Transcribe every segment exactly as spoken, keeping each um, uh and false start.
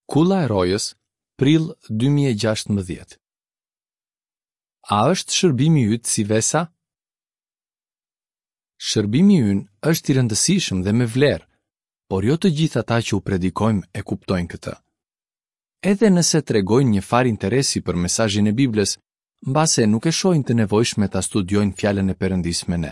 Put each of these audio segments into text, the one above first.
Kulla e Rojës, prill dy mijë e gjashtëmbëdhjetë. A është shërbimi ytë si vesa? Shërbimi ynë është i rëndësishëm dhe me vlerë, por jo të gjithë ata që u predikojmë e kuptojnë këtë. Edhe nëse tregojnë një far interesi për mesazhin e Biblës, mbase nuk e shohin të nevojshme ta studiojnë fjalën e Perëndisë me ne.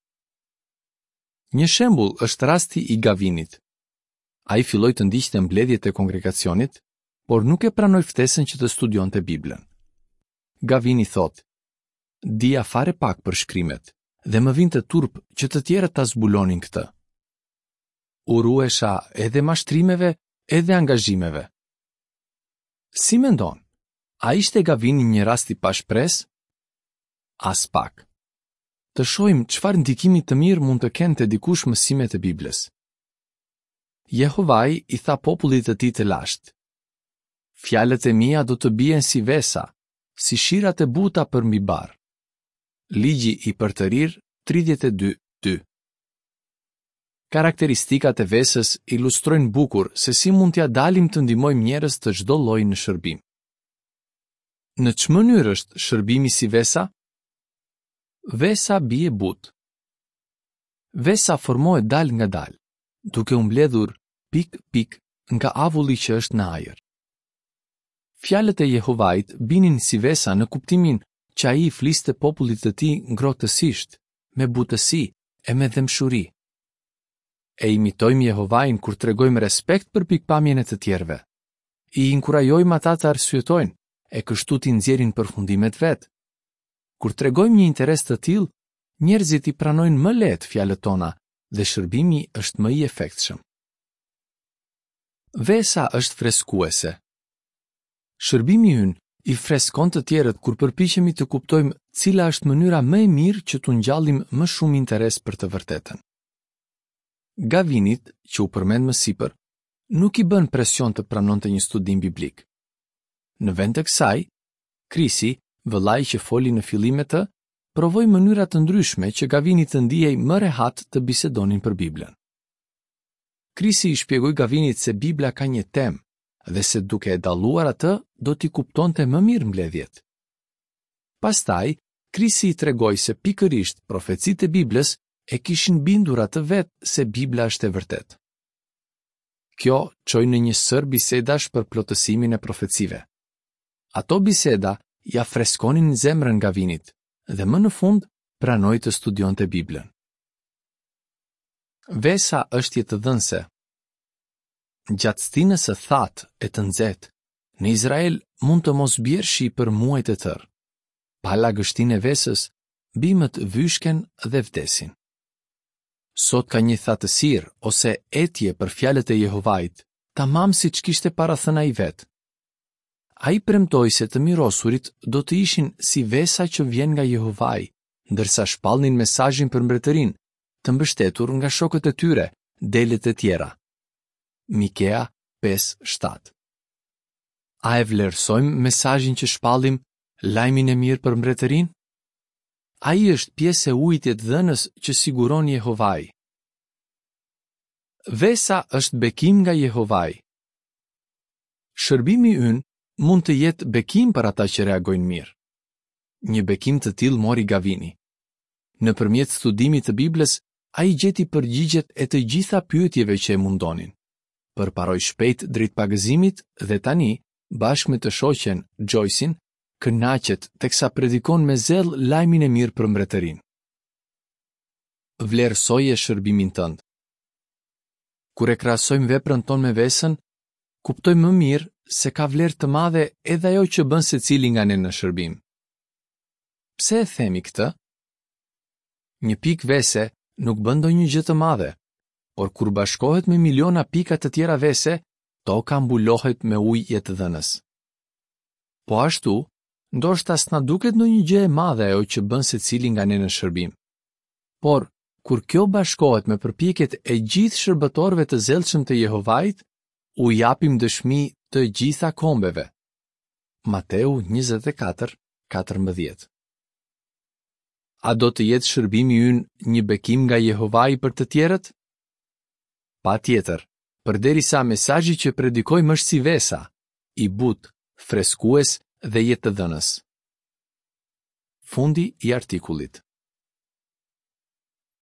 Një shembull është rasti i Gavinit. Ai filloi të ndiqte mbledhjet e kongregacionit, por nuk e pranoi ftesën që të studionte Biblën. Gavini thotë: "Dija fare pak për shkrimet, dhe më vinte turp që të tjerët ta zbulonin këtë. U ruesha edhe mashtrimeve, edhe angazhimeve." Si mendon? A ishte Gavini një rast i pashpres? As pak. Të shohim çfarë ndikimi të mirë mund të kenë te dikush mësimet e Biblës. Jehovai i tha popullit të tij të lashtë: "Fjalët e mia do të bien si vesa, si shirat e buta për mbi barë." Ligji i Përtërir tridhjetë e dy dy. Karakteristikat e vesës ilustrojnë bukur se si mund t'ja dalim të ndihmojmë njerëz të çdo lloji në shërbim. Në ç'mënyrë është shërbimi si vesa? Vesa bie but. Vesa formohet dal nga dal, duke u mbledhur pik pik nga avulli që është në ajër. Fjalët e Jehovait binin si vesa në kuptimin që ai i fliste popullit të tij ngrohtësisht, me butësi e me dëmshuri. E imitojmë Jehovain kur tregojmë respekt për pikpamjen e të tjerëve. I inkurajojmë ata të arsyetojnë e kështu t'i nxjerrin përfundimet vet. Kur tregojmë një interes të tillë, njerëzit i pranojnë më lehtë fjalët tona dhe shërbimi është më i efektshëm. Vesa është freskuese. Shërbimi ynë i freskon të tjerët kur përpiqemi të kuptojmë cila është mënyra më e mirë që t'u ngjallim më shumë interes për të vërtetën. Gavinit, që u përmend më sipër, nuk i bën presion të pranonte një studim biblik. Në vend të kësaj, Krisi, vëllai që foli në fillim me të, provoi mënyra të ndryshme që Gavini të ndihej më rehat të bisedonin për Biblën. Krisi i shpjegoi Gavinit se Bibla ka një temë dhe se duke e dalluar atë, do t'i kuptonte më mirë mbledhjet. Pastaj, Krisi i tregoi se pikërisht profecitë e Biblës e kishin bindur atë vetë se Bibla është e vërtetë. Kjo çoi në një sër bisedash për plotësimin e profecive. Ato biseda ja freskonin zemrën Gavinit dhe më në fund pranoi të studionte Biblën. Vesa është jetëdhënëse. Gjatë stinës së thatë e të nxehtë, në Izrael mund të mos bjerë shi për muajt e tërë. Pa lagështinë e vesës, bimët vyshken dhe vdesin. Sot ka një thatësirë ose etje për fjalët e Jehovait, tamam siç kishte parathënë ai vetë. Ai premtoi se të mirosurit do të ishin si vesa që vjen nga Jehovai, ndërsa shpallnin mesazhin për mbretërinë, të mbështetur nga shokët e tyre, delet e tjera. Mikea pesë shtatë. A e vlerësojmë mesazhin që shpallim, lajmin e mirë për mbretërinë? Ai është pjesë e ujitjet dhënës që siguron Jehovai. Vesa është bekim nga Jehovai. Shërbimi ynë mund të jetë bekim për ata që reagojnë mirë. Një bekim të tillë mori Gavini. Nëpërmjet studimit të Biblës, ai gjeti përgjigjet e të gjitha pyetjeve që e mundonin. Përparoi shpejt drejt pagëzimit dhe tani, bashkë me të shoqen Joycein, kënaqet teksa predikon me zell lajmin e mirë për mbretërinë. Vlerësoje shërbimin tënd. Kur e krahasojmë veprën tonë me vesën, kuptojmë më mirë se ka vlerë të madhe edhe ajo që bën secili nga ne në shërbim. Pse e themi këtë? Një pikë vese nuk bën ndonjë gjë të madhe, por kur bashkohet me miliona pika të tjera vese, toka mbulohet me ujë jetëdhënës. Po ashtu, ndoshta s'na duket ndonjë gjë e madhe ajo që bën secili nga ne në shërbim. Por kur kjo bashkohet me përpjekjet e gjithë shërbëtorëve të zellshëm të Jehovait, u japim dëshmi të gjitha kombeve. Mateu njëzet e katër katërmbëdhjetë. A do të jetë shërbimi ynë një bekim nga Jehovai për të tjerët? Pa tjetër, përderisa mesazhi që predikojmë është si vesa, i butë, freskues dhe jetëdhënës. Fundi i artikullit.